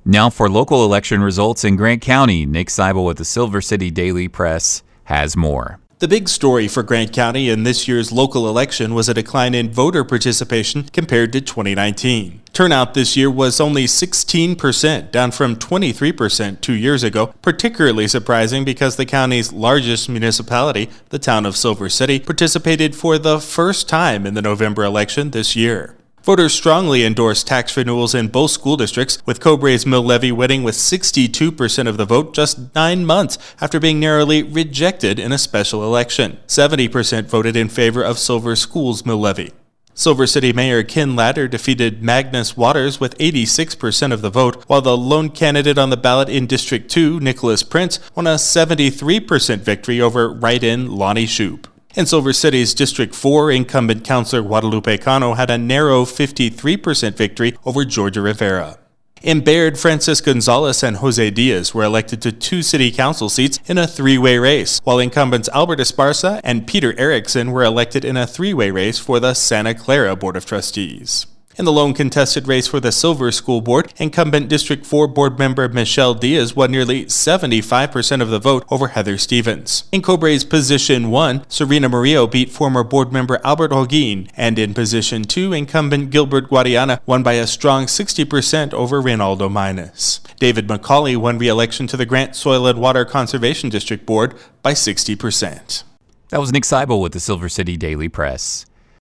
Now for local election results in Grant County, Nick Seibel with the Silver City Daily Press has more. The big story for Grant County in this year's local election was a decline in voter participation compared to 2019. Turnout this year was only 16%, down from 23% 2 years ago, particularly surprising because the county's largest municipality, the town of Silver City, participated for the first time in the November election this year. Voters strongly endorsed tax renewals in both school districts, with Cobray's mill levy winning with 62% of the vote just 9 months after being narrowly rejected in a special election. 70% voted in favor of Silver School's mill levy. Silver City Mayor Ken Latter defeated Magnus Waters with 86% of the vote, while the lone candidate on the ballot in District 2, Nicholas Prince, won a 73% victory over write-in Lonnie Shoup. In Silver City's District 4, incumbent Councilor Guadalupe Cano had a narrow 53% victory over Georgia Rivera. In Baird, Francis Gonzalez and Jose Diaz were elected to 2 city council seats in a 3-way race, while incumbents Albert Esparza and Peter Erickson were elected in a 3-way race for the Santa Clara Board of Trustees. In the lone contested race for the Silver School Board, incumbent District 4 board member Michelle Diaz won nearly 75% of the vote over Heather Stevens. In Cobray's Position 1, Serena Murillo beat former board member Albert Holguin, and in Position 2, incumbent Gilbert Guadiana won by a strong 60% over Reynaldo Minas. David McCauley won re-election to the Grant Soil and Water Conservation District Board by 60%. That was Nick Seibel with the Silver City Daily Press.